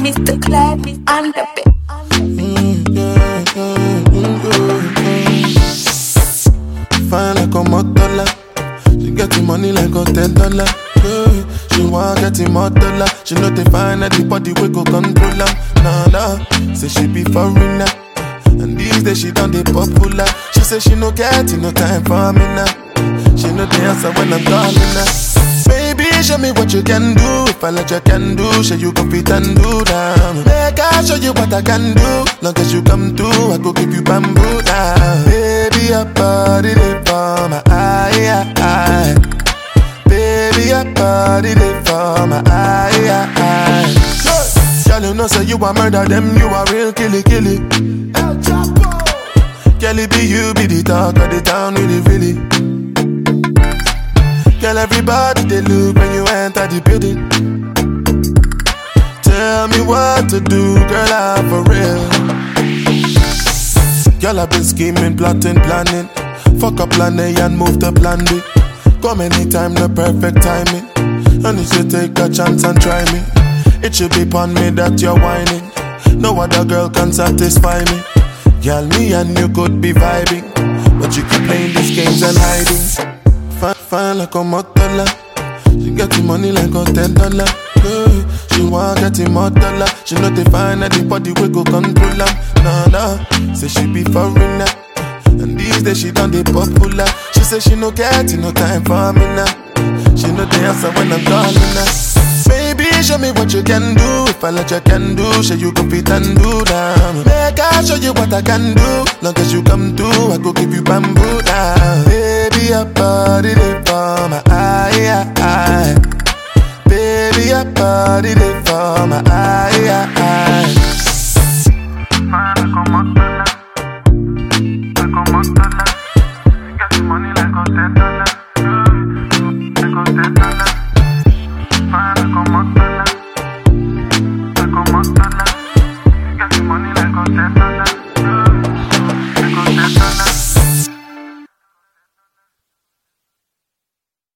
Mr. Clap on the bed. Fine like a $1. She get the money like a $10. She want get the $1. She know they find that the body we go control her. Nah, say she be foreigner. And these days she done the popular. She say she no get no time for me now. She know the answer when I'm calling her. Baby, show me what you can do. If I let you can do, show you go fit and do down. Make I show you what I can do. Long as you come through, I go give you bamboo down. Baby, your body live for my eye. Baby, your body live for my eye. Girl, you know say you a murder them, you a real killy. El Chapo. Girl, it be you be the talk of the town, really. Girl, everybody they look when you enter the building. Tell me what to do, girl, I'm for real. Girl, I've been scheming, plotting, planning. Fuck up plan A and move to plan B. Come anytime, the perfect timing. And you should take a chance and try me. It should be upon me that you're whining. No other girl can satisfy me. Girl, me and you could be vibing, but you keep playing these games and hiding. Fine like a $1. She get the money like a $10. She want get the $1. She know they find that the body we go control her. Nah, say she be foreigner. And these days she done the popular. She say she no get no time for me now. She know the answer when I'm calling her. Baby, show me what you can do. If I let you can do, show you go fit and do down. Make I show you what I can do. Long as you come through, I go give you bamboo down. Baby, your body live for my eye. Baby, your body live for my eye. Fine like a $1. Like a $1. You got the money like a $10. Like a $10. Fine like a $1. Like a $1. You got the money like a $10. Like a $10.